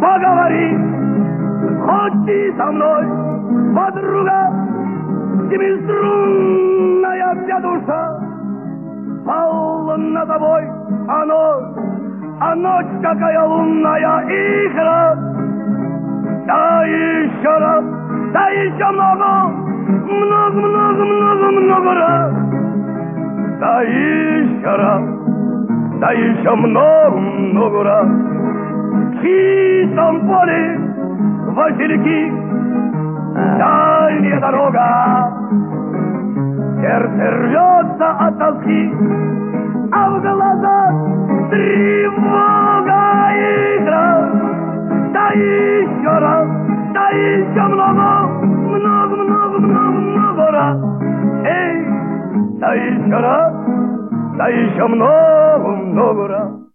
поговори, ходи со мной, подруга, семиструнная вся душа, полна тобой, а ночь какая лунная игра. Да еще раз, да еще много, много раз, да еще раз, да еще много раз. В чистом поле васильки, дальняя дорога, сердце рвется от тоски, а в глазах тревога игра. Да еще раз, да еще много раз. Эй, да еще раз, да еще много раз.